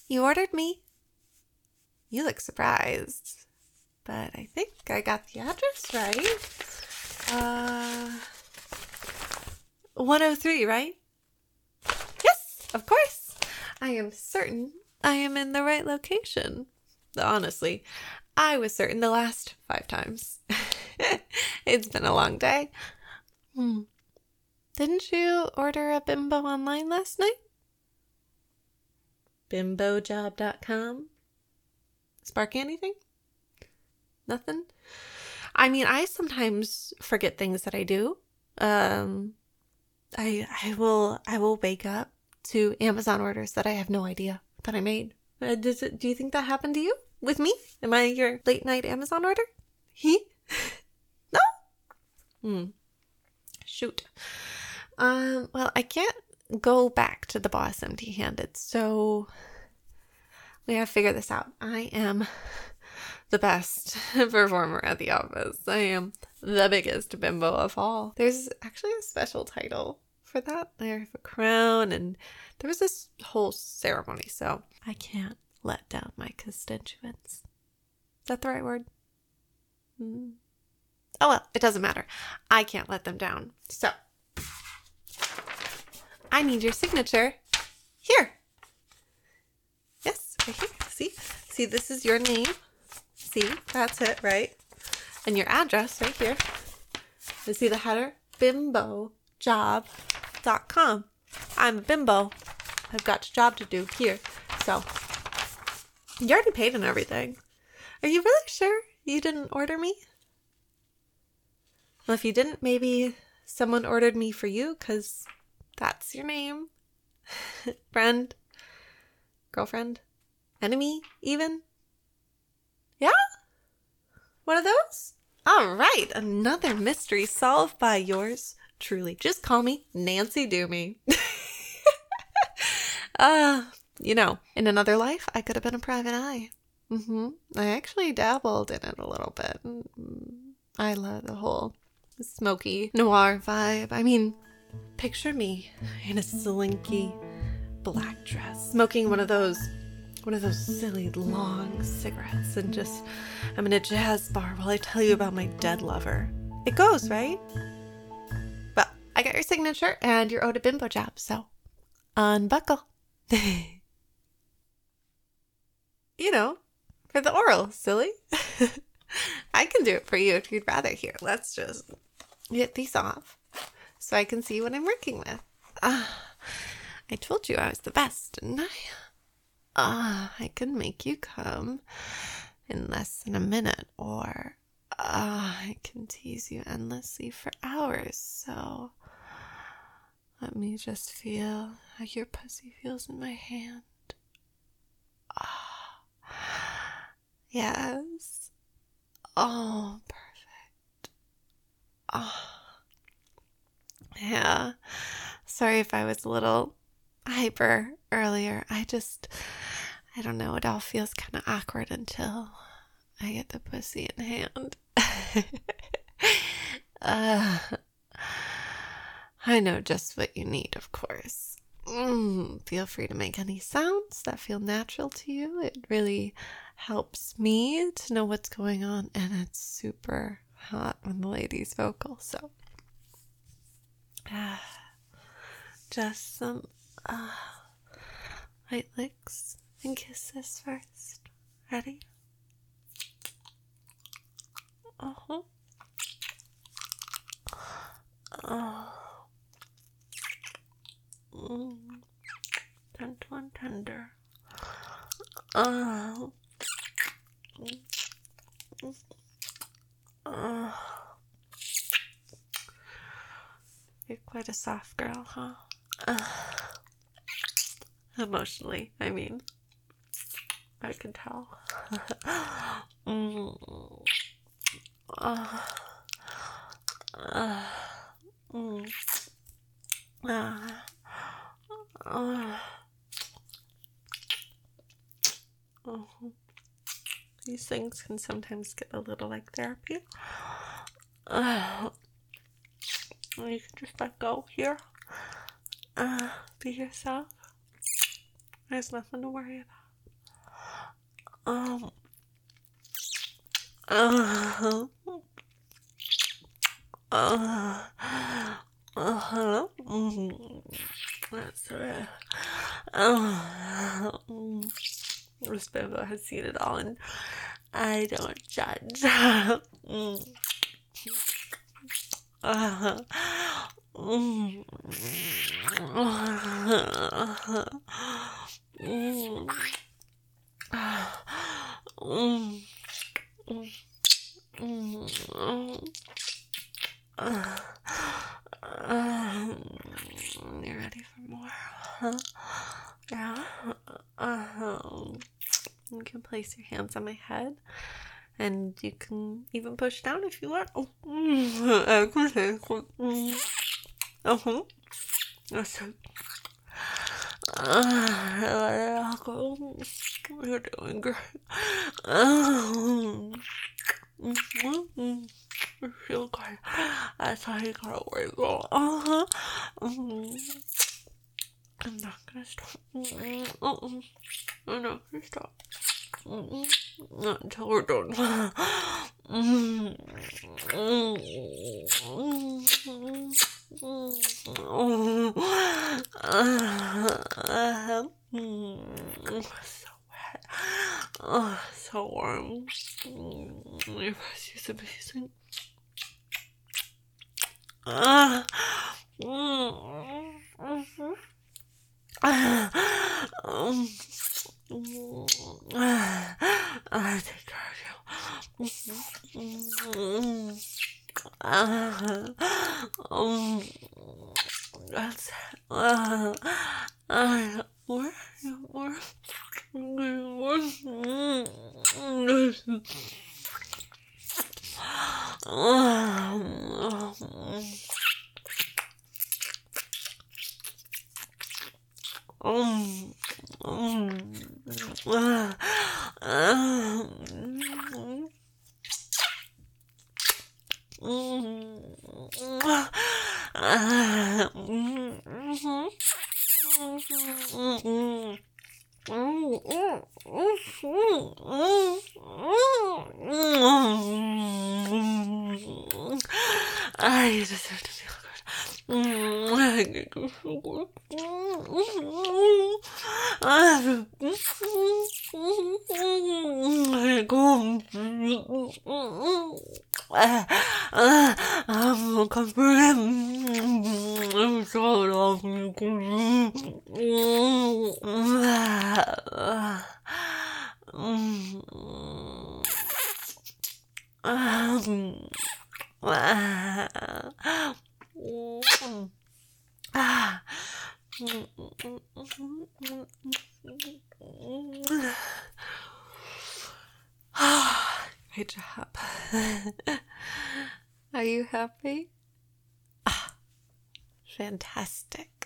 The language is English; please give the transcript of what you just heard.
You ordered me. You look surprised. But I think I got the address right. 103, right? Yes, of course. I am certain I am in the right location. Honestly, I was certain the last 5 times. It's been a long day. Didn't you order a bimbo online last night? Bimbojob.com? Spark anything? Nothing? I mean, I sometimes forget things that I do. I will wake up to Amazon orders that I have no idea that I made. Do you think that happened to you with me? Am I your late night Amazon order? No? Shoot. Well, I can't go back to the boss empty-handed, so we have to figure this out. I am the best performer at the office. I am the biggest bimbo of all. There's actually a special title for that. I have a crown, and there was this whole ceremony, so I can't let down my constituents. Is that the right word? Oh well, it doesn't matter. I can't let them down. So, I need your signature. Here. Yes, right here. See, this is your name. See, that's it, right? And your address right here. You see the header? Bimbojob.com. I'm a bimbo. I've got a job to do here. So, you already paid and everything. Are you really sure you didn't order me? Well, if you didn't, maybe someone ordered me for you, because that's your name. Friend? Girlfriend? Enemy, even? Yeah? One of those? All right, another mystery solved by yours truly. Just call me Nancy Doomy. In another life, I could have been a private eye. I actually dabbled in it a little bit. I love the whole smoky noir vibe. I mean, picture me in a slinky black dress, smoking one of those silly long cigarettes, and I'm in a jazz bar while I tell you about my dead lover. It goes, right? Well, I got your signature and you're owed a bimbo job, so unbuckle. For the oral, silly. I can do it for you if you'd rather. Here, let's just get these off so I can see what I'm working with. I told you I was the best, didn't I? I can make you come in less than a minute, or I can tease you endlessly for hours. So let me just feel how your pussy feels in my hand. Yes. Oh, perfect. Yeah. Sorry if I was a little hyper earlier. I don't know. It all feels kind of awkward until I get the pussy in hand. I know just what you need, of course. Feel free to make any sounds that feel natural to you. It really helps me to know what's going on, and it's super hot when the lady's vocal. So, just some light licks and kisses first. Ready? Gentle and tender. You're quite a soft girl, huh? Emotionally, I mean. I can tell. These things can sometimes get a little like therapy. You can just let go here. Be yourself. There's nothing to worry about. Um, uh, that's right. This bimbo has seen it all, and I don't judge. You ready for more? Huh? Yeah. You can place your hands on my head, and you can even push down if you want. That's it. You're doing great. You feel good. That's how you gotta work. I'm not gonna stop. I'm not gonna stop. Not until we're done. So wet. So warm. Your breath is amazing. I take care of you. That's it. More. I deserve to feel good. I'm comforting. I'm so Great job. Are you happy? Fantastic.